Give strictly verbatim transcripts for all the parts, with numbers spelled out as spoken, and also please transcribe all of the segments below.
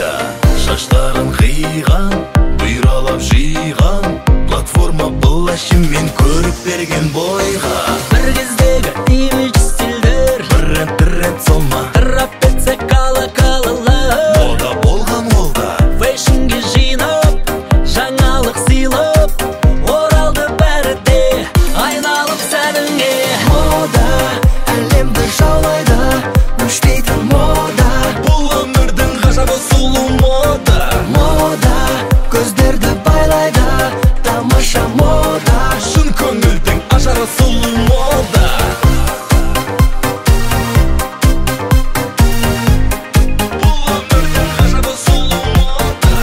алайда, шаштарын қиған, бұйралап жиған, платформа бұлашымен көріп берген бойға. Бір кездегі имидж стильдер, Бренд тренд солма, тарап кетсе кала-калалар. мода болған олда, Фэшнге жинап, жаңалық сыйлап, оралды бәрі де айналып сәніңе. Мода әлемді жаулайды, өшпейтін мода. бұл өмірдің ғажабы сұлу мода. Мода көздерді байлайды, тамаша мода. Шын көңілдің ажары сұлу мода. бұл өмірдің ғажабы сұлу мода.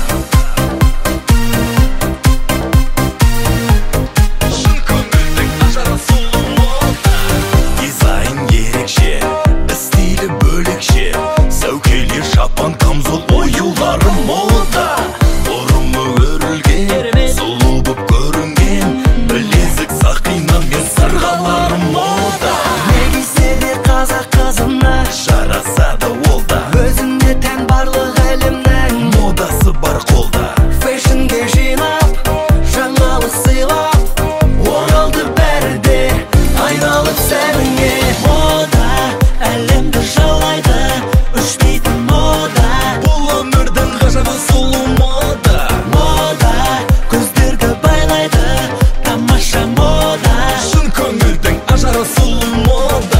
Шын көңілдің ажары сұлу мода. Дизайн ерекше, стилі бөлекше, сәукеле шапан камзол оюлары мода. Бұрымы өрілген, Керемет. сұлу боп көрінген, білезік сақина мен сырғалары мода. Не кисе де қазақ қызына, Жарасады ол да, өзіне тән барлық әлемнің. модасы бар қолда. Фэшнге жинап, жаңалық сыйлап, оралды бәрі де айналып сәніңе. Мода әлемді жаулайды, өшпейтін мода. бұл өмірдің ғажабы сұлу мода. Мода көздерді байлайды, тамаша мода. Шын көңілдің ажары сұлу мода.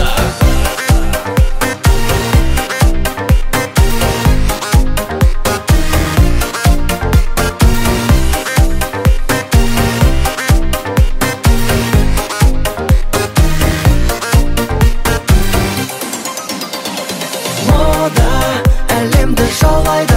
Мода әлемді жаулайды,